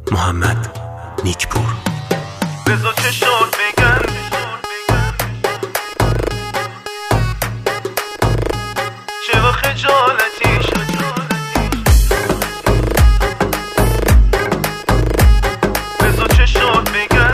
محمد نیکپور. بذار چشات بگن چرا خجالتی شدی. بذار چشات بگن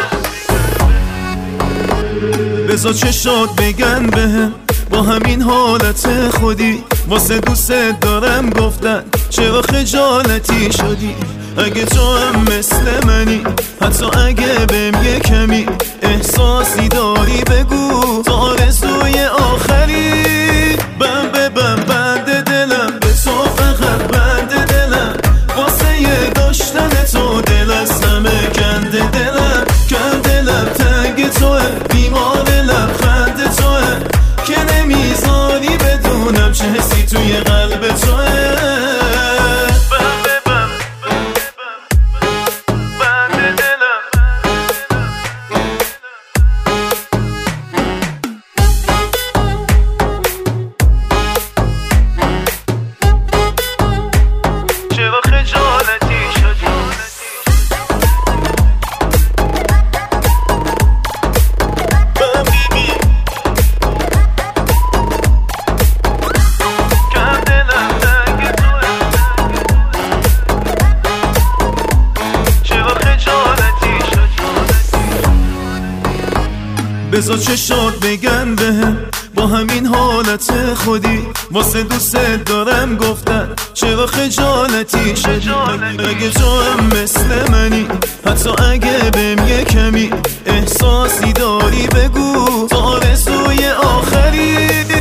بذار چشات بگن بهم با همین حالت خودی واسه دوست دارم گفتن چرا خجالتی شدی. اگه تو هم مثل منی حتی اگه بهم یه کمی احساسی داری بگو تا آرزوی آخری بم به بم بند دلم به تو فقط بند دلم واسه یه داشتن تو دل از همه کنده دلم تنگ توه بیمار لبخند توه که نمیذاری بدونم چه حسی توی قلب توه. بذار چشات بگن بهم با همین حالت خودی واسه دوست دارم گفتن چرا خجالتی شدی. اگه تو هم مثل منی حتی اگه بهم یه کمی احساسی داری بگو تا آرزوی آخری